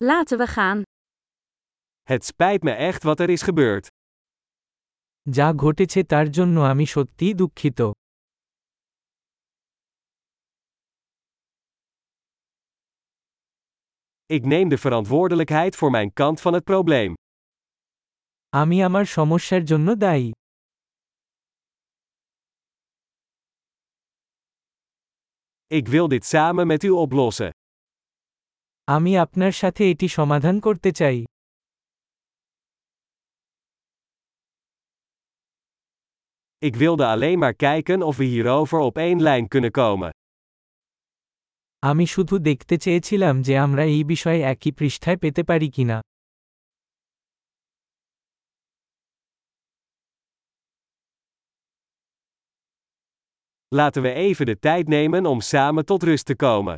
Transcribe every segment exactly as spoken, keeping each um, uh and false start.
Laten we gaan. Het spijt me echt wat er is gebeurd. যা ঘটেছে তার জন্য আমি সত্যিই দুঃখিত। Ik neem de verantwoordelijkheid voor mijn kant van het probleem. আমি আমার সমস্যার জন্য দায়ী। Ik wil dit samen met u oplossen. আমি আপনার সাথে এটি সমাধান করতে চাই। Ik wilde alleen maar kijken of we hierover op één lijn kunnen komen. আমি শুধু দেখতে চেয়েছিলাম যে আমরা এই বিষয়ে একই পৃষ্ঠায় পেতে পারি কিনা। Laten we even de tijd nemen om samen tot rust te komen.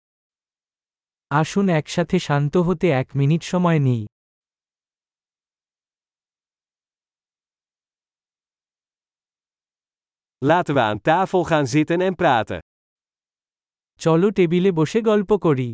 আসুন একসাথে শান্ত হতে এক মিনিট সময় নিই। Laten we aan tafel gaan zitten en praten. চলো টেবিলে বসে গল্প করি।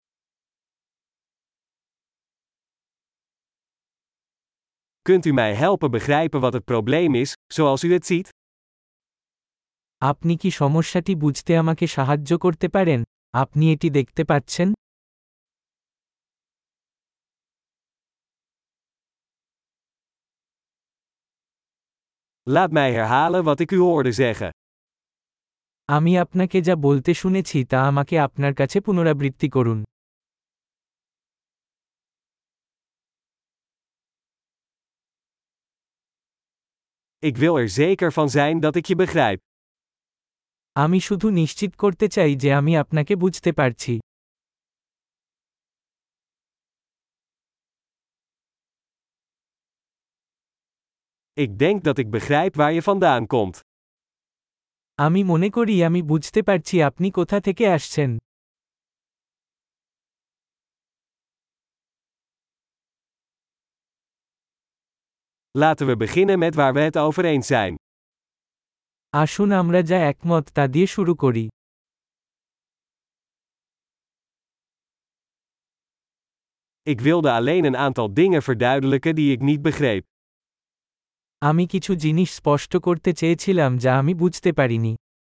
Kunt u mij helpen begrijpen wat het probleem is, zoals u het ziet? আপনি কি সমস্যাটি বুঝতে আমাকে সাহায্য করতে পারেন? আপনি এটি দেখতে পাচ্ছেন? Laat mij herhalen wat ik u hoorde zeggen. আমি আপনাকে যা বলতে শুনেছি তা আমাকে আপনার কাছে পুনরাবৃত্তি করুন। Ik wil er zeker van zijn dat ik je begrijp. আমি শুধু নিশ্চিত করতে চাই যে আমি আপনাকে বুঝতে পারছি। Ik denk dat ik begrijp waar je vandaan komt. আমি মনে করি আমি বুঝতে পারছি আপনি কোথা থেকে আসছেন। Laten we beginnen met waar we het over eens zijn. আসুন আমরা যা একমত তা দিয়ে শুরু করি। Ik wilde alleen een aantal dingen verduidelijken die ik niet begreep. আমি কিছু জিনিস স্পষ্ট করতে চেয়েছিলাম যা আমি বুঝতে পারিনি।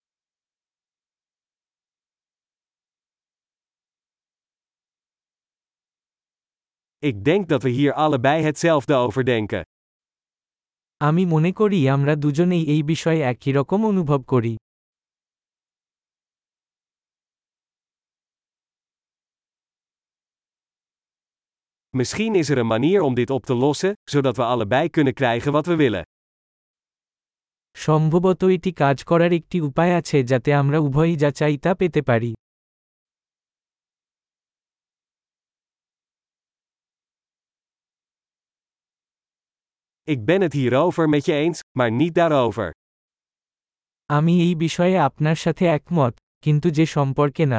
Ik denk dat we hier allebei hetzelfde over denken. আমি মনে করি আমরা দুজনেই এই বিষয়ে একই রকম অনুভব করি। Misschien is er een manier om dit op te lossen, zodat we allebei kunnen krijgen wat we willen. সম্ভবত এটি কাজ করার একটি উপায় আছে যাতে আমরা উভয়ই যা চাই তা পেতে পারি। Ik ben het hierover met je eens, maar niet daarover. আমি এই বিষয়ে আপনার সাথে একমত, কিন্তু যে সম্পর্কে না।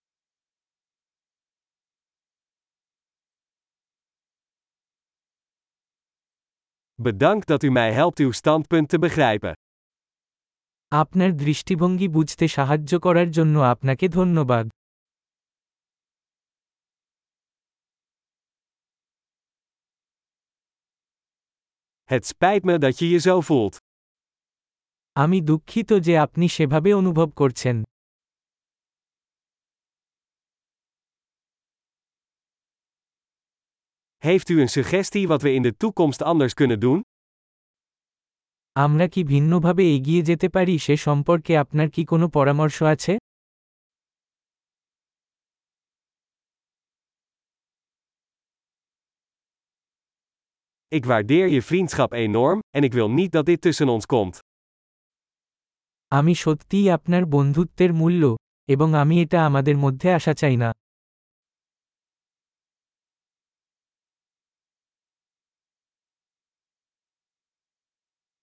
Bedankt dat u mij helpt uw standpunt te begrijpen. আপনার দৃষ্টিভঙ্গি বুঝতে সাহায্য করার জন্য আপনাকে ধন্যবাদ। Het spijt me dat je je zo voelt. আমি দুঃখিত যে আপনি সেভাবে অনুভব করছেন। Heeft u een suggestie wat we in de toekomst anders kunnen doen? আমরা কি ভিন্নভাবে এগিয়ে যেতে পারি সে সম্পর্কে আপনার কি কোনো পরামর্শ আছে? Ik waardeer je vriendschap enorm, en ik wil niet dat dit tussen ons komt. আমি সত্যিই আপনার বন্ধুত্বের মূল্য, এবং আমি এটা আমাদের মধ্যে আসা চাই না।